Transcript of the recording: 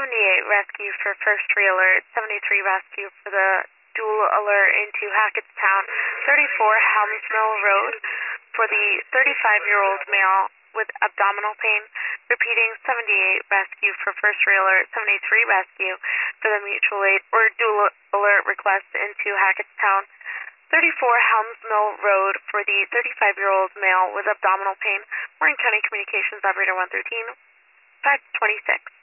78 rescue for first re-alert, 73 rescue for the dual alert into Hackettstown, 34 Helms Mill Road for the 35-year-old male with abdominal pain. Repeating, 78 rescue for first re-alert, 73 rescue for the mutual aid or dual alert request into Hackettstown, 34 Helms Mill Road for the 35-year-old male with abdominal pain. Warren County Communications Operator 113, 526.